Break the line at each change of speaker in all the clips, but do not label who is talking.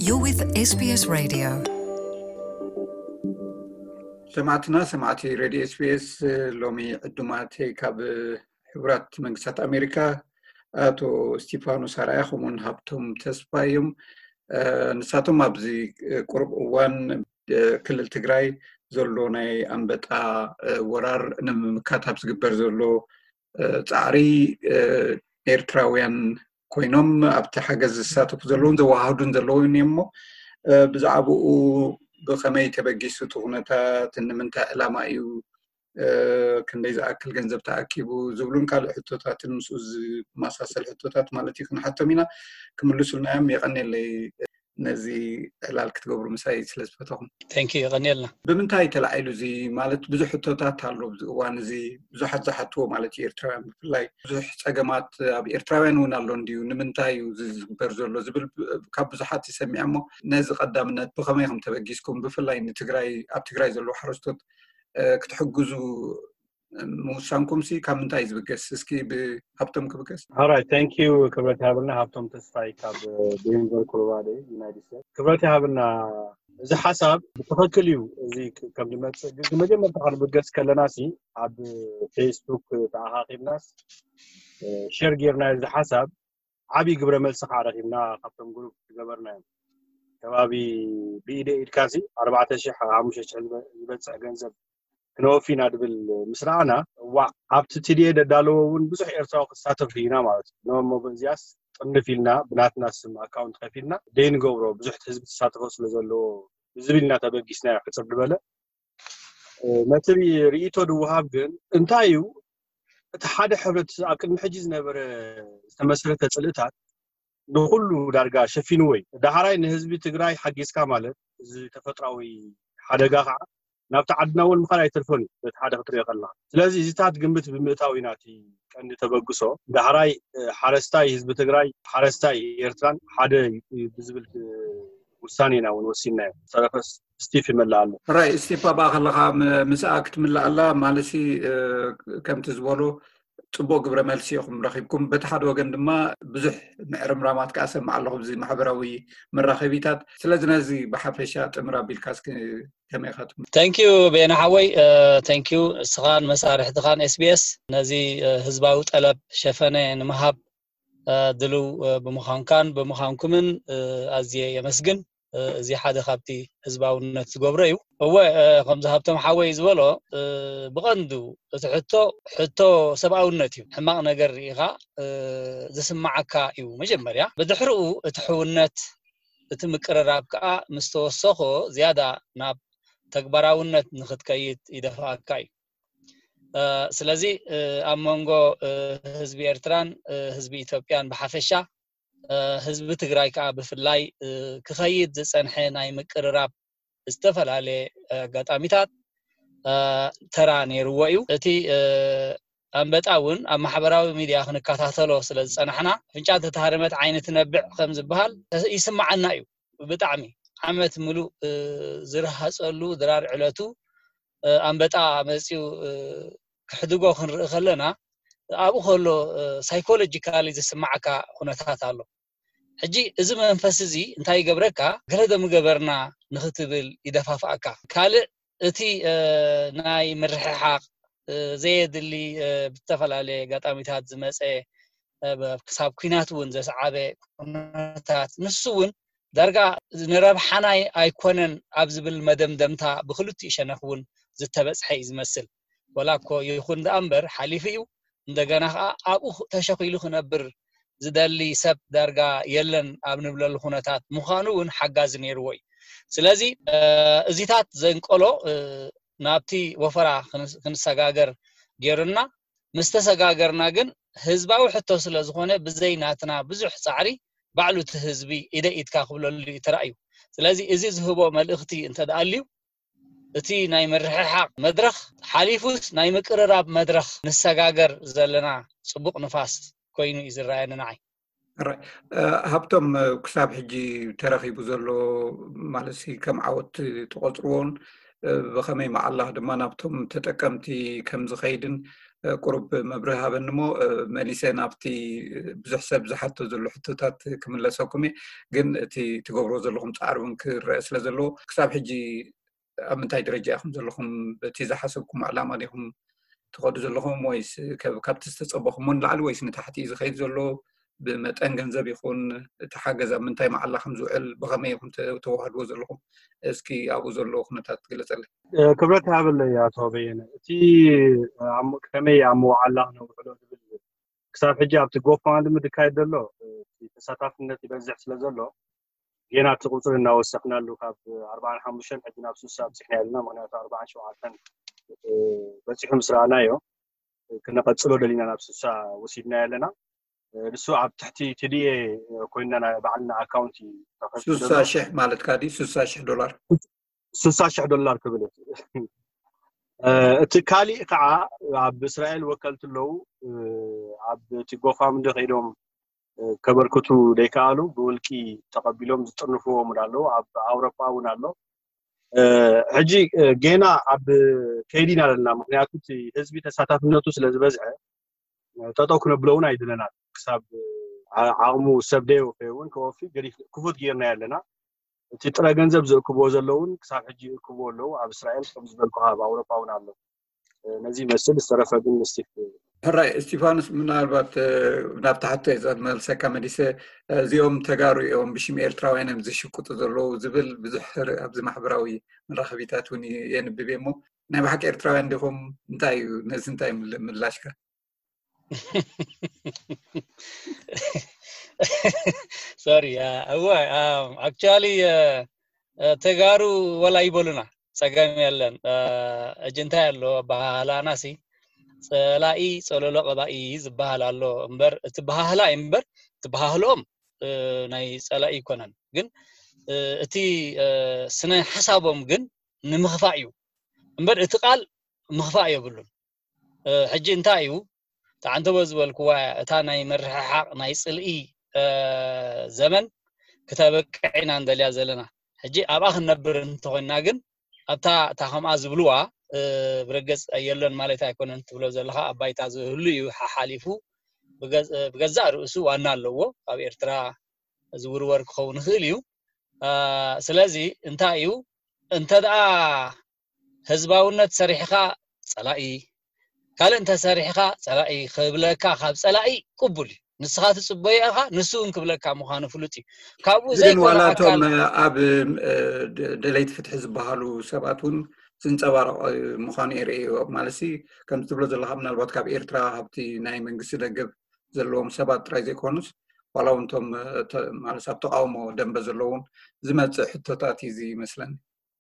You're with SBS Radio.
سمعتي راديو اس بي اس لومي عدوماتي كاب حبرات منقسات أمريكا آتو ستيفانو سارايخو من هابتم تسبايم نساتم أبزي قرب وان كل التقراي زولو ناي أنبتا ورار نمكاتب زقبر زولو تعري إيرتراويان كوينوم أبتي حاجز الساتو زولون زو واحدون زولون يمو بزعبو بخمي تبقيسو تغنطات إنمنتا إلاما إيو كندي زأكل جنزب تأكيبو زبلون كالو حتوتات النسوز ماساس الحتوتات مالتي كن حتى مينا كملوسو نعم يغني اللي نزي إلال كتقبرو مسايد سلسفتهم.
Thank you يغني لنا.
بمنتهي تلعيلو زي مالت بزو حتوتات هالو وان زي بزو حد زحتو مالتي إيرتراوان بفلاي بزو حساقمات أبي إيرتراوان ونالون ديو نمنتهي زي برزولو زبل كاب بزو حد يسمي عمو نازي قدامنا بخميهم تبقيسكم بفلاي نتقراي أب تقراي زلو حرستوت كتحجزوا موسانكم سي كم تايز بقص اسكي بهبتم كبقص.
Alright, thank you. كبرت هابلنا هبتم تستاي كاب دينفر كولورادو يونايتد ستيتس. كبرت هابلنا إذا حسب بتفكريو زي كم لما جمجمة تحرب بقص كلناسي عب فيسبوك تعاقب الناس شير جيرنا إذا حسب عبي قبل ما السحارة رخيمنا هبتم جروب جبرنا كبابي بيدي إدكاسي 14 عاموش يبتسع جنزب كنو فينا بالمسرعنا وعبت تدي دالون بزح إرتاو قصات فينا مالت نو موبنزياس نفيلنا بناتنا سم أكاونت خفيلنا دين جورو بزح حزب تساتفوس لزلو زبيلنا تبقيسنا كتصب دبله مثلي ريتو دوهاب جن انتايو تحاد حبرت أكل محجز نبر استمسرت تسلتات نقولو درجة شفينوي دهراي نهزبي تجراي حقيس كامله زي تفتراوي حدقة نابت عدنا والمخالي تلفوني بتحادة بطريقة الله لازم زيتات جنبت بمئتاويناتي كان تبقصه دهراي حرستاي هزب تجراي حرستاي إيرتران حدا بزبل وسانينا ونوسينا صرفس ستيفي من الله
راي ستيفا باغلغا مساكت من الله مالسي كم تزولو ጽቡቅ ግብረ መልሲ ይኹም ረኺብኩም በተሓደ ወገን ድማ ብዙሕ ምዕርምራማት ካሰም ኣለኹ ብዚ ማሕበራዊ መራኸቢታት ስለዚ ነዚ ብሓፈሻ ጥምራ ቢልካስ ከመይ ኻትም
Thank you بينا حوي thank you سخان مسارح دخان SBS ነዚ ህዝባዊ ጠለብ ሸፈነ ንመሃብ ድሉ በመኻንኩምን ኣዝየ የመስግን እዚ ሓደ ካብቲ ህዝባውነት ዝገብሮ እዩ እወ ከም ዝሃብቶም ሓወይ ዝበሎ ብቐንዱ እቲ ሕቶ ሰብኣውነት እዩ ሕማቕ ነገር ኢኻ ዝስማዓካ እዩ መጀመርያ ብድሕሪኡ እቲ ሕውነት እቲ ምቅርራብ ከዓ ምስ ተወሰኾ ዝያዳ ናብ ተግባራውነት ንኽትከይድ ይደፍኣካ እዩ ስለዚ ኣብ መንጎ ህዝቢ ኤርትራን ህዝቢ ኢትዮጵያን ብሓፈሻ ህዝቢ ትግራይ ከዓ ብፍላይ ክኸይድ ዝጸንሐ ናይ ምቅርራብ ዝተፈላለዩ ኣጋጣሚታት ተራ ነይርዎ እዩ እቲ ኣንበጣውን ኣብ ማሕበራዊ ሚድያ ክንከታተሎ ስለ ዝጸናሕና ፍንጫት ተሃርመት ዓይነት ነብዕ ከም ዝበሃል ይስማዓና እዩ ብጣዕሚ ዓመት ሙሉእ ዝረሃጸሉ ድራር ዕለቱ ኣንበጣ መጺኡ ክሕድጎ ክንርኢ ከለና ኣብኡ ከሎ ሳይኮሎጂካሊ ዝስማዓካ ኩነታት ኣሎ ሕጂ እዚ መንፈስ እዚ እንታይ ይገብረካ ገለደም ገበርና ንኽትብል ይደፋፍኣካ ካልእ እቲ ናይ ምርሕሓቅ ዘየድሊ ብዝተፈላለየ ኣጋጣሚታት ዝመፀ ክሳብ ኩናት እውን ዘስዓበ ኩነታት ንሱ እውን ዳርጋ ንረብሓና ኣይኮነን ኣብ ዝብል መደምደምታ ብክልቲኡ ሸነኽ እውን ዝተበፅሐ እዩ ዝመስል ወላኮ ይኹን እምበር ሓሊፉ እዩ እንደገና ከዓ ኣብኡ ተሸኺሉ ክነብር ዝደሊ ሰብ ዳርጋ የለን ኣብ ንብለሉ ኩነታት ምዃኑ እውን ሓጋዝ ነይርዎ እዩ ስለዚ እዚታት ዘንቆሎ ናብቲ ወፈራ ክንሰጋገር ገይሩና ምስተሰጋገርና ግን ህዝባዊ ሕቶ ስለ ዝኾነ ብዘይናትና ብዙሕ ጻዕሪ ባዕሉ እቲ ህዝቢ ኢደኢድካ ክብለሉ ይተራእዩ ስለዚ እዚ ዝህቦ መልእኽቲ እንተደኣልዩ እቲ ናይ ምርሕሓቅ መድረኽ ሓሊፉስ ናይ ምቅርራብ መድረኽ ንሰጋገር ዘለና ጽቡቕ ንፋስ ኮይኑ ይዝራየና ንዓይ
ሃብቶም ክሳብ ሕጂ ተረኺቡ ዘሎ ማለሲ ከም ዓወት ተቆፅርዎን ብኸመይ መዓላህ ድማ ናብቶም ተጠቀምቲ ከም ዝኸይድን قرب مبرها بنمو مليسين أبتي بزحسب زحتو زلو حتوتات كملا سوكمي جن تقبرو زلوهم تعرفون كرئيس لزلو كساب حجي أمنتاي درجة أخم زلوهم تيزا حسبكم علامة لهم تقعدوا زلوهم ويس كابت تستصبخهم من العلو ويس نتحتي إذا خيط زلو بمتأن جنزب يكون تحاجز أمنتاي مع الله خمزو عل بغمي يكون توهدوا زلوهم اسكي أبو زلو خنتات قلت له
كبرتها بالله يا صوبين تي كمي عمو الله نوحلو كساب حجي أبت قوفان دم دكاي دلو تساتاف النتي بزح سلزلو جينا تقصر إنه وسقنا له كاب 45 حجنا بسوسة بسحنا لنا مغنيات 40 شو عشان بس إحنا مسرعنا يو كنا قد صلوا دلينا بسوسة وسيدنا لنا السوق عب تحتي تدي كنا بعلنا أكاونتي
سوسة شح مالت كادي سوسة شح دولار
$6 كبلت تكالي قاع عب إسرائيل وكلت له عب تجوفا من دقيقهم كبركتو ديكالو بولكي تقبلهم تصنفوا مدالو عب أوروبا ونالو حجي جينا عب كيدينا لنا مخنياتو حزبي تساتف منتو سلازبزعه تطوكنا بلونا يدلنا كساب عقمو سبديو فيون كوفي قريف كفوت جيرنا لنا تترى جنزب زكبو زلون كساب حجي كبو لو عب إسرائيل خمس بالكوها بأوروبا ونالو نزي مسل الصرفة بالنسيف
هراي استيفانوس من البات نفتحت إذا ملسك مديسة زيوم تجارو يوم بشيم إيرتراوين مزشوا كتزلو زبل بزحر أبز محبراوي من رخبيتاتوني ينببيمو نبي حكي إيرتراوين دهم نتاي نزنتاي من لاشكا
sorry هو actually تجارو ولا يبولنا سجام يلن أجنتا يلو بحالا ناسي صلاقي صلولو قضائي زبحال الله امبر تبحالا امبر تبحالهم ناي صلاقي كونن ግን እቲ ስነ حسابهم ግን ንምخፋእ እዩ امبر እቲ ቃል ምخፋእ የብሉን ሕጂ እንታይ እዩ ታንተ ወዝበልኩዋ እታ ናይ መርሕሓቅ ናይ ጽልኢ ዘመን ከተበቅዒና እንደልያ ዘለና ሕጂ ኣብኣ ክንነብር እንተኾይና ግን ኣብታ ታኸምኣ ዝብልዋ برجس أيلون مالتها يكونن تبلو زلها أبايت عزولي حالفو بجزء رؤسو وانا اللو أو إرترا زور ورك خون خليو سلازي انتايو انت دا هزباونا تسريحها صلائي قال انت سريحها صلائي خبلكا خاب صلائي قبولي نسخات صبيعها نسون كبلكا مخانو فلوتي كابو زي
ولا توم اب دليت فتح زبالو سباتون سنصبارق مخان إيري مالسي كم تبلو زلها من الوقت كاب إيرترا هبتي ناي منقص دقب زلوهم سبات رايزي كونس ولو انتم مالس هبتو قاومو دنب زلوهم زمت حتوتاتي زي مثلا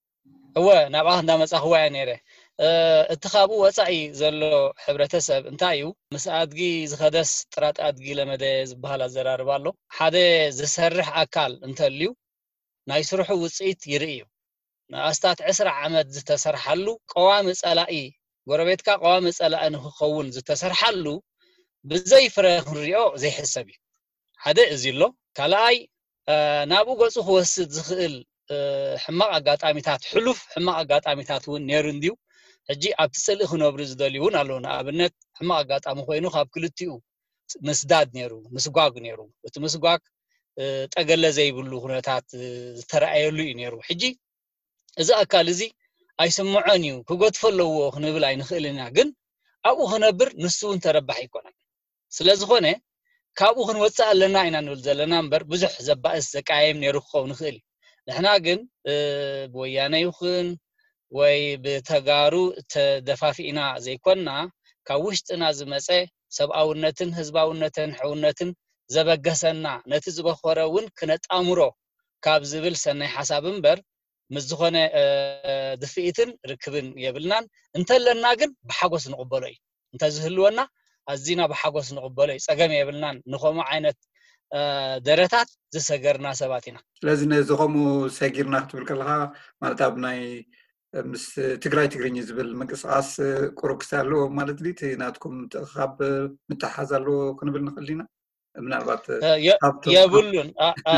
هو نابعه نامس أخوة نيره اتخابو وصعي زلو حبرتسب انتايو مساعدقي زخدس طرات ادقي لمدى زبهالا زرار بالو حادي زسرح أكال انتاليو نايسرحو وصعيت يرئيو ناستات 10 عمد زتسرحلو قوام صلائي غربيتكا قوام صلائي نخون زتسرحلو بزي فرخ ريو زي حسابي حدا ازيلو كلاي نابو غصو خوسد زخيل حماق اغاطاميتات حلف حماق اغاطاميتات ون نيرنديو حجي ابتسل خنبر زدليون علونا ابنت حماق اغاطامو خوينو خاب كلتيو مسداد نيرو مسغاغ نيرو مسغاغ ጠገለ ዘይብሉ ሁነታት ተራእየሉ ይነሩ ሕጂ እዚ አካል እዚ አይሰምዖን እዩ ክጎትፈለዎ ክንብል አይንኽእልና ግን ኣብኡ ክነብር ንሱን ተረባሕ ይኮናል ስለዝኾነ ካብኡ ክንወፅእ ኣለና ኢና ንብል ዘለና እምበር ብዙሕ ዘባእስ ዘቃየም ነይሩ ክኸውን ንኽእል ንሕና ግን ብወያነ ይኹን ወይ ብተጋሩ ተደፋፊእና ዘይኮንና ካብ ውሽጥና ዝመፀ ሰብኣውነትን ህዝባውነትን ሕውነትን ዘበገሰና ነቲ ዝበኸረውን ክነጣምሮ ካብ ዝብል ሰናይ ሓሳብ እምበር مزخونه دفئتن ركبن يبلنان انتلنا ግን بحጎስ نقبሎ እዩ እንተ ዝህልወና አዚና بحጎስ نقبሎ እዩ ጸገም يبلنان ንኾሙ ዓይነት ደረታት ዝሰገርና ሰባት ኢና
ስለዚህ ነዝኾሙ ሰጊርና ክትብል ከለኻ ማለት ኣብ ናይ ምስ ትግራይ ትግርኛ ዝብል ምንቅስቃስ ቁሩክሳሎ ማለት ዲት ናትኩም ተኻብ ምትሓዛሎ ክንብል ንኽእልና ምናልባት
የብሉን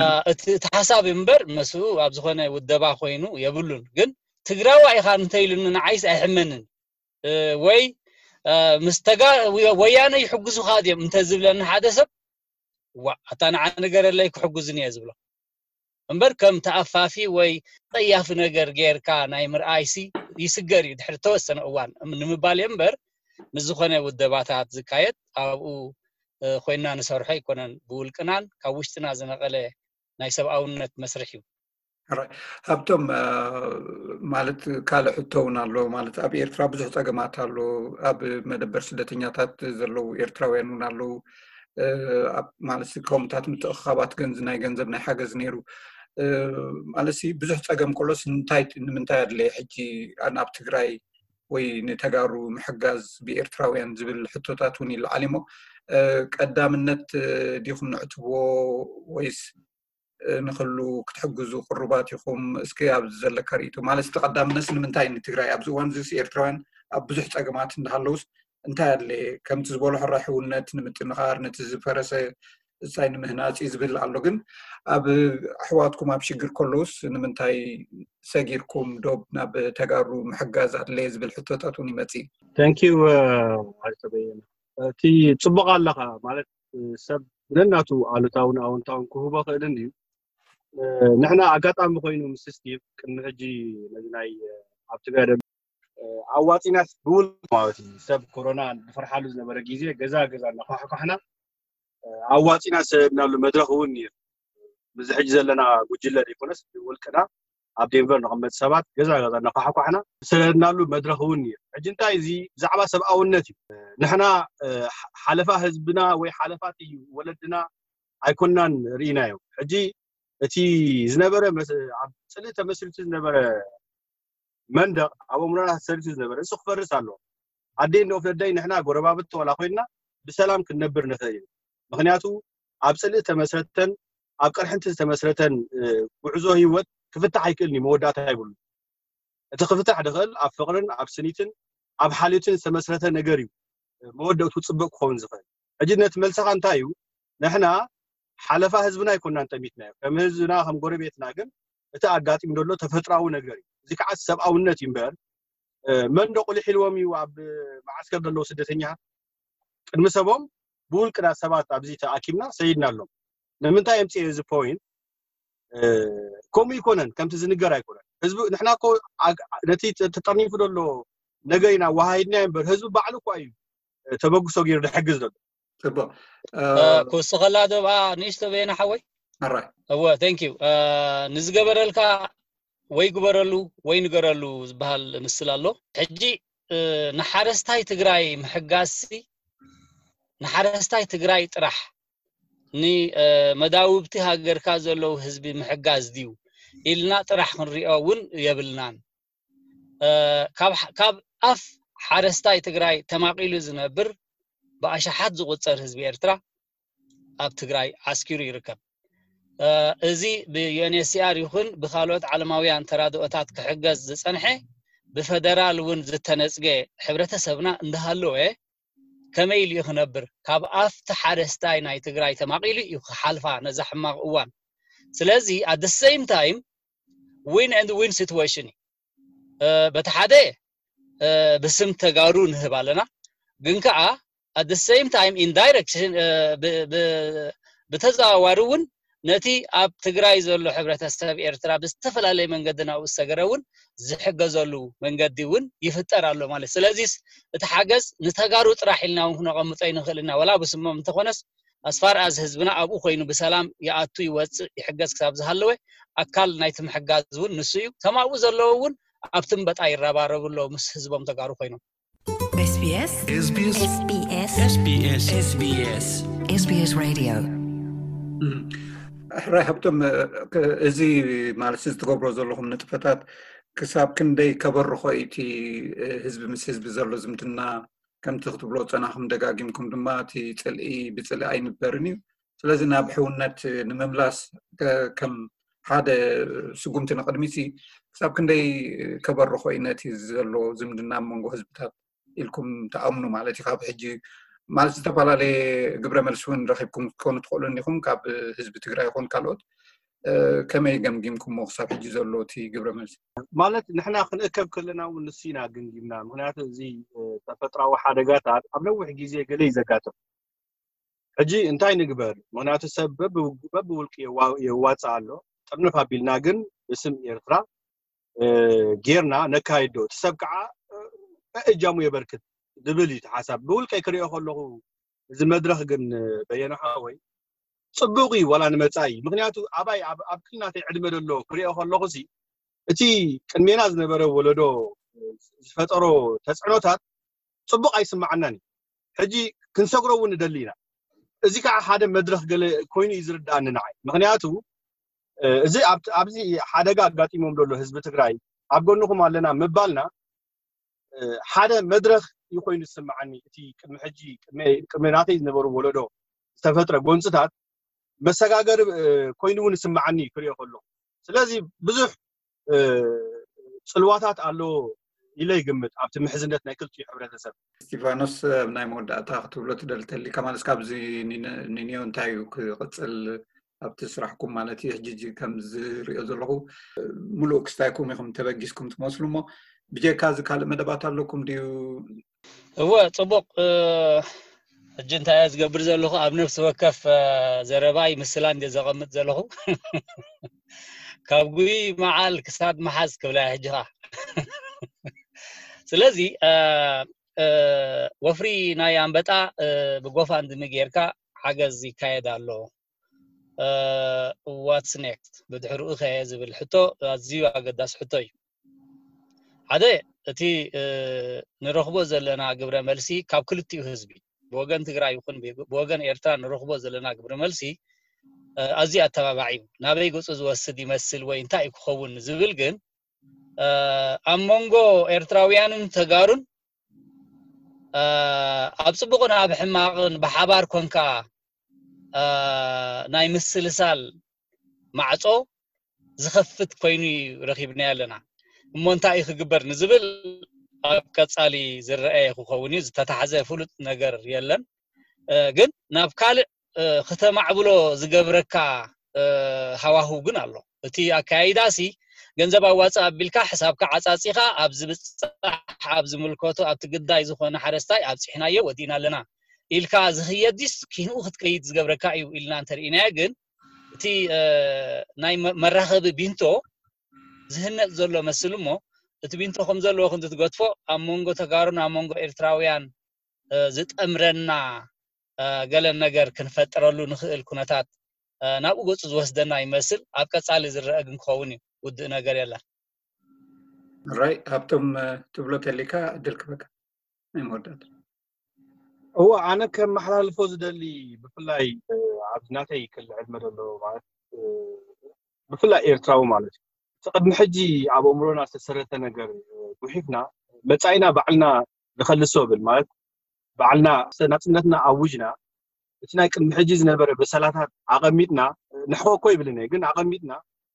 ተሐሳብ እምበር መሱ ኣብ ዝኾነ ውደባ ኮይኑ የብሉን ግን ትግራዋ ኢኻ እንተይሉን ንዓይስ አይሕመንን ወይ مستقا ويانا يحجزوا خادم انت زبلنا حدث وحتى انا نجر لك حجزني يزبله امبر كم تافافي وي طياف نجر غيركا ناي مرآيسي يسجري دحر توسن اوان من مبال امبر نزخونه ودباتات زكايت ابو خوينا نسرحي يكونن بولقنان كاوشتنا زنقله ناي سباونت مسرحيو
هبتم ማለት ካልእ ሕቶውን ኣሎ ማለት ኣብ ኤርትራ ብዙሕ ፀገማት ኣሎ ኣብ መደበር ስደተኛታት ዘለው ኤርትራውያን እውን ኣለው ማለት ከምታት ምትእኻባት ናይ ገንዘብ ናይ ሓገዝ ነይሩ ማለት ብዙሕ ፀገም ኮሎስ ንምንታይ ኣድለየ ሕጂ ኣብ ትግራይ ወይ ንተጋሩ ምሕጋዝ ብኤርትራውያን ዝብል ሕቶታት እውን ይለዓል እሞ ቀዳምነት ዲኹም ንዕትብዎ ወይስ ንخلو ክትሕግዙ ቅርባት ይኹም እስኪ ኣብ ዘለካ ሪኢቶ ማለት ተቀዳምነት ንምንታይ ንትግራይ ኣብ ዝዋን ዝስ ኤርትራውያን ኣብ ብዙሕ ፀገማት እንዳሃለውስ እንታይ ኣለ ከምቲ ዝበሉ ሕራሕውነት ንምጥንኻር ነቲ ዝፈረሰ እሳይ ንምህናፅ ዝብል ኣሎ ግን ኣብ ኣሕዋትኩም ኣብ ሽግር ኮሎስ ንምንታይ ሰጊርኩም ዶብ ናብ ተጋሩ ምሕጋዝ ኣለ ዝብል ሕቶታት እውን ይመጽ
Thank you አልተበየነ እቲ ጽቡቕ ኣለኻ ማለት ሰብ ለናቱ ኣሉታውን ኣውንታውን ክህቦ ክእልን እዩ نحن አጋጣሚ ኮይኑ ምስ ስቲቭ ቅድሚ ሕጂ ናይ ኣብ ትግራይ ኣዋፂና ብውል ማለት ሰብ ኮሮና ዝፈርሓሉ ዝነበረ ግዜ ገዛ እናኳሕኳሕና ኣዋፂና ሰብናሉ መድረኽ እውን እዩ ብዚ ሕጂ ዘለና ጉጅለ ይኮነስ ውልቅና ኣብ ዴንቨር ንቐመጥ ሰባት ገዛ እናኳሕኳሕና ሰብናሉ መድረኽ እውን እዩ ሕጂ እንታይ እዚ ብዛዕባ ሰብኣውነት እዩ ንሕና ሓለፋ ህዝብና ወይ ሓለፋት እዩ ወለድና ኣይኮናን ርኢናዮ ሕጂ እቲ ዝነበረ ኣብ ጽልእ ተመስሪቱ ዝነበረ መንደቕ ኣብ ምራና ሰሪቱ ዝነበረ እሱ ክፈርስ ኣሎ ኣዴን ነው ፍደይ ንሕና ጎረባብት ወላ ኮይና ብሰላም ክንነብር ንኽእል ምክንያቱ ኣብ ጽልእ ተመስረተን ኣብ ቀርሕንቲ ተመስረተን ጉዕዞ ህይወት ክፍታሕ ኣይክእልኒ መወዳእታ ኣይብሉ እቲ ክፍታሕ ድኽእል ኣብ ፍቕርን ኣብ ስኒትን ኣብ ሓልዮትን ተመስረተ ነገር እዩ መወዳእቱ ጽቡቕ ክኸውን ዝኽእል ሕጂ ነቲ መልሰኻ እንታይ እዩ ንሕና ሓለፋ ህዝብና ይኮንና እንተሚትና ከም ህዝብና ከም ጎረቤትና ግን እቲ ኣጋጢም ደሎ ተፈጥራዊ ነገር እዩ እዚ ከዓ ሰብኣውነት ይምበር መንደቕ ልሒልዎም እዩ ኣብ ማዓስከር ደሎ ስደተኛ ቅድሚ ሰቦም ብውልቅና ሰባት ኣብዚ ተኣኪብና ሰይድና ኣሎም ንምንታይ እምፂ እዚ ፖይንት ከምኡ ይኮነን ከምቲ ዝንገር ኣይኮነን ህዝቢ ንሕና ኮ ነቲ ተጠርኒፉ ደሎ ነገርና ወሃይድና ይምበር ህዝቢ ባዕሉ እኳ እዩ ተበግሶ ገይሩ ዝሕግዝ ደሎ
طبعا
كوس خلا دبا نيشتو بينا حوي
alright
هو thank you نزغبرلكا ወይ ግበረሉ ወይ ንገረሉ ዝባሃል ምስላሎ ሕጂ ንሓረስታይ ትግራይ ምሕጋሲ ንሓረስታይ ትግራይ ጥራሕ ኒ መዳውብቲ ሃገርካ ዘለው ህዝቢ ምሕጋዝ ዲዩ ኢልና ጥራሕ ክንሪኦውን የብልናን ካብ ኣፍ ሓረስታይ ትግራይ ተማቂሉ ዝነብር በአሻሓት ዝቁፀር ህዝቢ ኤርትራ ኣብ ትግራይ አስኪሩ ይርከብ እዚ ብዩኤንኤችሲአር ይኹን ብኻልኦት ዓለማውያን ተራድኦታት ክሕገዝ ዝጸንሐ ብፌደራል እውን ዝተነጽገ ሕብረተሰብና እንዳሃለወ ከመይ ኢሉ ይኽነብር ካብ ኣፍቲ ሓረስታይ ናይ ትግራይ ተማቂሉ ይሓልፋ ነዛ ሕማቕ እዋን ስለዚ at the same time win and win situation በቲ ሓደ ብስም ተጋሩ ንህብ ኣለና ግን ከዓ at the same time in direction بتزاورون نتي اب تግራይ ዘሎ ሕብረተሰብ ኤርትራ ብዝተፈላለየ መንገድና ውሰገረውን ዝሕገዘሉ መንገዲ እውን ይፍጠራሉ ማለት ስለዚህ እቲ ሓገዝ ንተጋሩ ጥራሕ ኢልና ክንቀምጦ ይንኽእልና ወላ ብስሞም እንተኾነስ as far as ህዝብና ኣብኡ ኮይኑ በሰላም ያአቱ ይወጽእ ይሕገዝ ክሳብ ዝሃለወ ኣካል ናይቲ ምሕጋዝ እውን ንሱ እዩ ተማኡ ዘለውን ኣብትም በጣ ይረባረብሎ ምስ ህዝቦም ተጋሩ ኮይኖም
SBS Radio
رايحتم ازي مالسز تغبرو زلهم نطفتات كساب كندي كبر خويتي حزب مس حزب زلو زمتنا كم تخطبلو صناخم دغاغيمكم دماتي صلئي بصلئ اينبرني ስለዚህ ናብ ሕውነት ንምምላስ ከም ሓደ ስጉምቲ ንቅድሚሲ ክሳብ ክንደይ ከበሩ ኮይነት ዘሎ ዝምድና መንጎ ህዝብታት ኢልኩም ተኣምኑ ማለት ይኻብ ሕጂ ማለት ተፈላለየ ግብረ መልስውን ረኺብኩም ኮኑ ትቆሉን ይኹም ካብ ህዝቢ ትግራይ ይኹን ካልኦት كما يجمجمكم مخصب حجي زلوتي قبل ملس
ማለት ንሕና ክንእከብ ከለና ንሲና ግምጊምና ምክንያቱ እዚ ተፈጥራዊ ሓደጋታት ኣብ ነዊሕ ግዜ ገለ ይዘጋቶም ሕጂ እንታይ ንግበር ምክንያቱ ሰብ በብውልቂ የዋፃ ኣሎ ጥርንፍ ኣቢልና ግን ብስም ኤርትራ ጌርና ነካይዶ ሰብ ከዓ እጃሙ የበርክት ድብል ይተሓሳብ ብውልቀይ ክሪኦ ከለኹ እዚ መድረኽ ግን በየናሓወይ ጽቡቂ ወላ ንመጻይ ምክንያቱ ኣባይ ኣብ ክልናተይ ዕድመ ደሎ ክሪኦ ከለኹ ሲ እቲ ቅድሜና ዝነበረ ወለዶ ዝፈጠሮ ተጽዕኖታት ጽቡቅ ኣይስማዓናኒ ሕጂ ክንሰግሮ እውን ደሊና እዚ ከዓ ሓደ መድረኽ ገለ ኮይኑ ይዝርዳእኒ ንዓይ ምክንያቱ እዚ ኣብዚ ሓደጋ ኣጋጢሞም ደሎ ህዝቢ ትግራይ ኣብ ጎንኩም ኣለና ምባልና ሓደ መድረኽ ይኮይኑ ዝስማዓኒ እቲ ቅድሚ ሕጂ ቅድሜናተይ ዝነበሩ ወለዶ ዝተፈጥረ ጎንፅታት መሰጋገር ኮይኑ እውን ዝስማዓኒ ክሪኦ ከለኹ ስለዚ ብዙሕ ጽልዋታት ኣሎ ኢለ ይግምት ኣብቲ ምሕዝነት ናይ ክልቲኡ ሕብረተሰብ
ስቲፋኖስ ናይ መወዳእታ ክትብሎ ትደልተሊ ከማለስ ካብዚ ኒኒዮ እንታይ ክቅፅል ኣብቲ ስራሕኩም ማለት እዩ ሕጂ ከም ዝሪኦ ዘለኹ ሙሉእ ክስታይኩም ኢኹም ተበጊስኩም ትመስሉ እሞ ብጀካ እዚ ካልእ መደባት ኣለኩም ድዩ
እወ ጽቡቅ ሕጂ እንታይ ዝገብር ዘለኹ ኣብ ነፍሲ ወከፍ ዘረባይ ምስላ እንደ ዘቐምጥ ዘለኹ ካብ ጉይ መዓል ክሳድ መሓዝ ክብላ ሕጂኻ ስለዚ ወፍሪ ናይ አንበጣ ብጎፋ እንድምጌርካ ሓገዝ ይካየድ ኣሎ what's next بدحرو خي زبل حتى ازيو اقداس حتى عاده اتي نرخبو زلنا ግብረ መልሲ ካብ ክልቲኡ ህዝቢ በወገን ትግራይ ይኹን በወገን ኤርትራ ንረኽቦ ዘለና ግብረ መልሲ ኣዚ ኣተባባዒ ናበይ ገጽ ዝወስድ ይመስል ወይ እንታይ ይክኸውን ዝብል ግን ኣሞንጎ ኤርትራውያንን ተጋሩን ኣብ ጽቡቕና ኣብ ሕማቕን በሓባር ኮንካ ናይ ምስልሳል ማዕጾ ዝኸፍት ኮይኑ ረኺብና ያለና እሞ እንታይ ክግበር ንዝብል ኣብ ቀጻሊ ዝረአየ ክኸውን እዩ ዝተታሕዘ ፍሉጥ ነገር የለን ግን ናብ ካልእ ከተማዕብሎ ዝገብረካ ሃዋሁ ግን ኣሎ እቲ ኣካይዳሲ ገንዘብ ኣዋጻ ኣቢልካ ሕሳብካ ዓጻጺኻ ኣብ ዝብጻሕ ኣብ ዝምልከቶ ኣብ ትግዳይ ዝኾነ ሓረስታይ ኣብ ጽሕናዮ ወዲና ኣለና ኢልካ ዝኽየድስ ኪኑ ክትከይድ ዝገብረካ እዩ ኢልና እንተሪኢና ግን እቲ ናይ መራኸቢ ቢንቶ ዝህነጥ ዘሎ መስል እሞ እቲ ቢንቶ ከም ዘለዎ ክንትገጥፎ ኣብ መንጎ ተጋሩን ኣብ መንጎ ኤርትራውያን ዝጠምረና ገለ ነገር ክንፈጥረሉ ንኽእል ኩነታት ናብኡ ገጽ ዝወስደና ይመስል ኣብ ቀጻሊ ዝረአ ግን ክኸውን እዩ ውድእ ነገር የለን
ራይ ኣብቶም ትብሎ ተሊካ ዕድል ክበካ ናይ መወዳእታ
هو أنا كم محل الفوز دلي بفلاي عبدناتي كل عدم دلو مالت بفلاي إيرتراو مالت تقد محجي عبو أمرونا استسرت نجر وحيفنا بتعينا بعلنا دخل السوبل مالت بعلنا سنتنا عوجنا تنا كل محجي زنبر بسلاتات عقميتنا نحو كوي بلنا يقول عقميتنا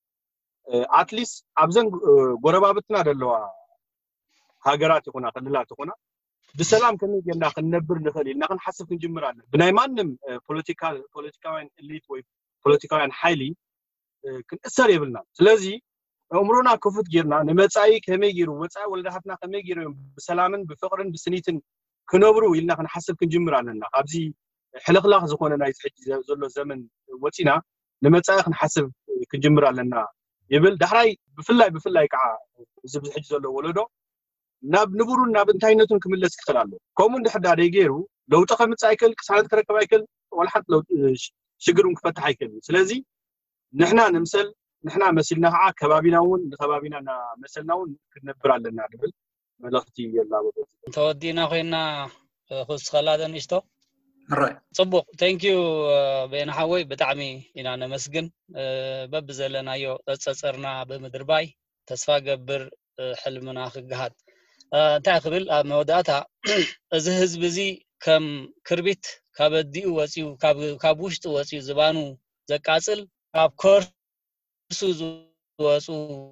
أتليس عبزن قربابتنا دلوا هاجرات يكونا قدلات يكونا بسلام كنا جينا خنبر نخلي نحن حسب نجمرنا بنايمانم بوليتيكاوين إليت وي بوليتيكاوين حالي كن أثر يبلنا لذي عمرنا كفت جيرنا نمتعي كم يجيروا متعي ولا حتنا كم يجيروا بسلامن بفقرن بسنيتن كنبروا إلنا خن حسب نجمرنا أبزي حلق لاخ زخونا نايت حج زلوا زمن وتينا نمتعي خن حسب نجمرنا يبل دحراي بفلاي كع زبز حج زلوا ولده ناب نبورون ناب انتاينتون كملس كخلالو كومون دحدا ديغيرو لو تخمت سايكل كسالت كركب ايكل ولا حتى لو شجرون كفتح ايكل سلازي نحنا نمثل نحنا مثلنا ها كبابيناون كبابينا مثلناون كنبر علينا دبل ملختي يلا
تودينا خوينا خص خلادن اشتو
راي
صبوق ثانك يو بين حوي بتعمي انا نمسجن بب زلنايو تصصرنا بمدرباي تسفا قبر حلمنا خغهات እንታይ ክብል ኣብ መወዳእታ እዚ ህዝብ እዚ ከም ክርቢት ካብዲኡ ወፂኡ ካብ ውሽጡ ወፂኡ ዝባኑ ዘቃጽል ካብ ኮርሱ ዝወፁ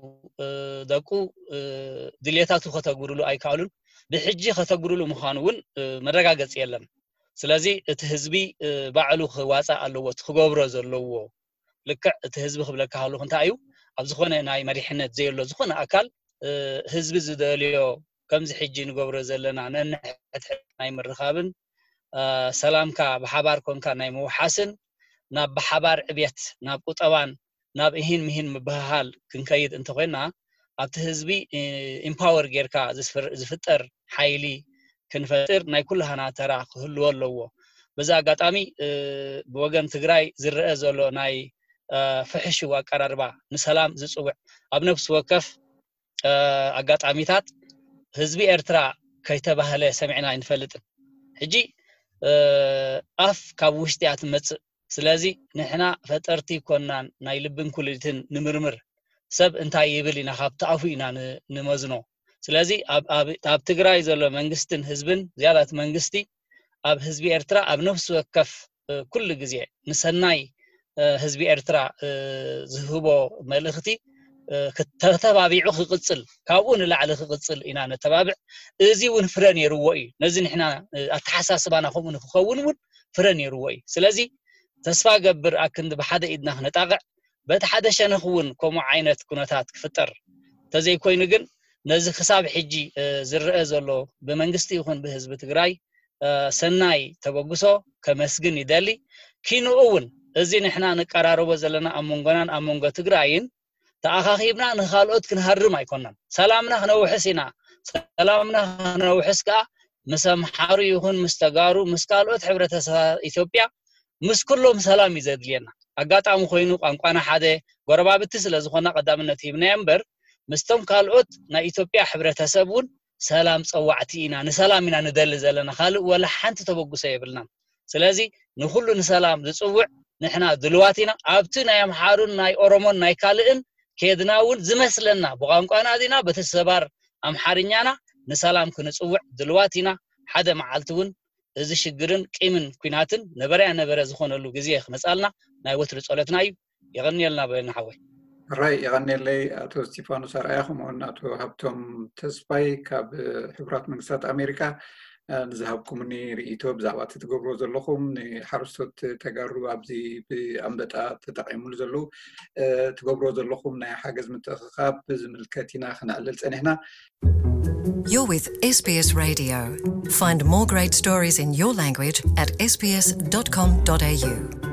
ደቁ ድሌታቱ ከተጉሩሉ ኣይካሉን ብሕጂ ከተጉሩሉ ምዃኑውን መረጋገጽ የለን ስለዚ እቲ ህዝቢ ባዕሉ ክዋጻእ ኣለዎ ክገብሮ ዘለዎ ልክዕ እቲ ህዝቢ ክብለካ ሃሉ እንታይ እዩ ኣብ ዝኾነ ናይ መሪሕነት ዘይሎ ዝኾነ ኣካል ህዝቢ ዝደልዮ ከምዚ ሕጂ ንገብሮ ዘለና ነንሕት ናይ ምርኻብን ሰላምካ ብሓባር ኮንካ ናይ ምውሓስን ናብ ብሓባር ዕብየት ናብ ቁጠባን ናብ ምሂን ምብህሃል ክንከይድ እንተኮይና ኣብቲ ህዝቢ ኢምፓወር ጌርካ ዝፍጠር ሓይሊ ክንፈጥር ናይ ኩላህና ተራ ክህልዎ ኣለዎ በዛ ኣጋጣሚ ብወገን ትግራይ ዝርአ ዘሎ ናይ ፍሕሽ ኣቀራርባ ንሰላም ዝጽውዕ ኣብ ነፍሲ ወከፍ ኣጋጣሚታት ህዝቢ ኤርትራ ከይተባህለ ሰሚዕና ይንፈልጥን ሕጂ ኣፍ ካብ ውሽጢ ኣትመጽእ ስለዚ ንሕና ፈጠርቲ ኮናን ናይ ልብን ኩልሊትን ንምርምር ሰብ እንታይ ይብል ኢና ካብቲ ኣፉ ኢና ንመዝኖ ስለዚ ኣብ ትግራይ ዘሎ መንግስትን ህዝብን ዝያዳት መንግስቲ ኣብ ህዝቢ ኤርትራ ኣብ ነፍሲ ወከፍ ኩሉ ግዜ ንሰናይ ህዝቢ ኤርትራ ዝህቦ መልእኽቲ ከተባቢዑ ክቅጽል ካብኡ ንላዕሊ ክቅጽል ኢና ነተባብዕ እዚ እውን ፍረ ነይርዎ እዩ ነዚ ንሕና ኣተሓሳስባና ከምኡ ንክኸውን እውን ፍረ ነይርዎ እዩ ስለዚ ተስፋ ገብር ኣክንዲ ብሓደ ኢድና ክነጣቕዕ በቲ ሓደ ሸነኽ እውን ከምኡ ዓይነት ኩነታት ክፍጠር ተዘይኮይኑ ግን ነዚ ክሳብ ሕጂ ዝርአ ዘሎ ብመንግስቲ ይኹን ብህዝቢ ትግራይ ሰናይ ተበግሶ ከመስግን ይደሊ ኪንኡ እውን እዚ ንሕና ንቀራረቦ ዘለና ኣብ መንጎናን ኣብ መንጎ ትግራይን ተኣኻኺብና ንኻልኦት ክንሃርም ኣይኮናን ሰላምና ክነውሕስ ኢና ሰላምና ክነውሕስ ከዓ ምስ ኣምሓሩ ይኹን ምስ ተጋሩ ምስ ካልኦት ሕብረተሰባት ኢትዮጵያ ምስ ኩሎም ሰላም ይዘድልየና ኣጋጣሚ ኮይኑ ቋንቋና ሓደ ጎረባብቲ ስለ ዝኾና ቀዳምነት ሂብና እምበር ምስቶም ካልኦት ናይ ኢትዮጵያ ሕብረተሰብ እውን ሰላም ፀዋዕቲ ኢና ንሰላም ኢና ንደሊ ዘለና ካልእ ወላ ሓንቲ ተበግሶ የብልና ስለዚ ንኹሉ ንሰላም ዝጽውዕ ንሕና ድልዋት ኢና ኣብቲ ናይ ኣምሓሩን ናይ ኦሮሞን ናይ ካልእን ከድና እውን ዝመስለና ብቋንቋና ዲና በተሰባር ኣምሓርኛና ንሰላም ክንጽውዕ ድልዋት ኢና ሓደ መዓልቲ እውን እዚ ሽግርን ቂምን ኩናትን ነበረ ዝኾነሉ ግዜ ክመጻልና ናይ ወትሪ ጸሎትና እዩ ይغنيልና በልና ሓወይ
ራይ ይغنيለይ ኣቶ ስቲፋኖስ ኣርኣያኹም ወናቱ ሃብቶም ተስፋይ ካብ ሕብራት መንግስታት ኣሜሪካ ንዝሃብኩምኒ ርእይቶ ብዛዕባ ትገብሮ ዘለኹም ንሓረስቶት ተጋሩ ኣብዚ ብኣንበጣ ተጠቂሙሉ ዘለዉ ትገብሮ ዘለኹም ናይ ሓገዝ ምትእኽኻብ ዝምልከት ኢና ክነዕልል ጸኒሕና
You're with SBS Radio. Find more great stories in your language at sbs.com.au.